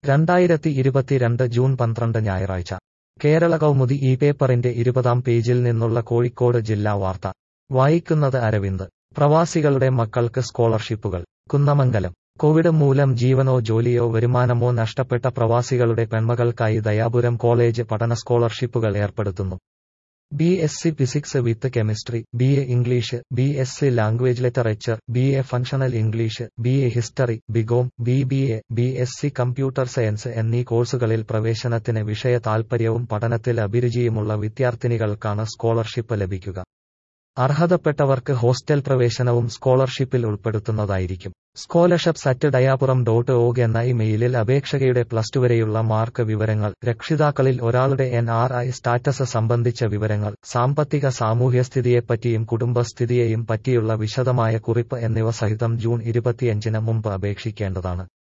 2022 June 12 ഞായറാഴ്ച കേരള കൗമുദി ഈ പേപ്പറിന്റെ 20-ാം പേജിൽ നിന്നുള്ള കോഴിക്കോട് ജില്ലാ വാർത്ത വായിക്കുന്നത് അരവിന്ദ്. പ്രവാസികളുടെ മക്കൾക്ക് സ്കോളർഷിപ്പുകൾ. കുന്നമംഗലം. കോവിഡ് മൂലം ജീവനോ ജോലിയോ വരുമാനമോ നഷ്ടപ്പെട്ട പ്രവാസികളുടെ പെൺമക്കൾക്കായി ദയാപുരം കോളേജ് പഠന സ്കോളർഷിപ്പുകൾ ഏർപ്പെടുത്തുന്നു. BSc physics with chemistry, BA English, BSc language literature, BA functional English, BA history, BCom, BBA, BSc computer science എന്നീ കോഴ്സുകളിൽ പ്രവേശനത്തിന് വിഷയ താൽപര്യവും പഠനത്തിൽ അഭിരുചിയുമുള്ള വിദ്യാർത്ഥിനികൾക്കാണ് സ്കോളർഷിപ്പ് ലഭിക്കുക. അർഹതപ്പെട്ടവർക്ക് ഹോസ്റ്റൽ പ്രവേശനവും സ്കോളർഷിപ്പിൽ ഉൾപ്പെടുത്തുന്നതായിരിക്കും. scholarships@dayapuram.org എന്ന ഇമെയിലിൽ അപേക്ഷകയുടെ പ്ലസ്ടു വരെയുള്ള മാർക്ക് വിവരങ്ങൾ, രക്ഷിതാക്കളിൽ ഒരാളുടെ NRI സ്റ്റാറ്റസ് സംബന്ധിച്ച വിവരങ്ങൾ, സാമ്പത്തിക സാമൂഹ്യസ്ഥിതിയെപ്പറ്റിയും കുടുംബസ്ഥിതിയെയും പറ്റിയുള്ള വിശദമായ കുറിപ്പ് എന്നിവ സഹിതം ജൂൺ 25-ന് മുമ്പ് അപേക്ഷിക്കേണ്ടതാണ്.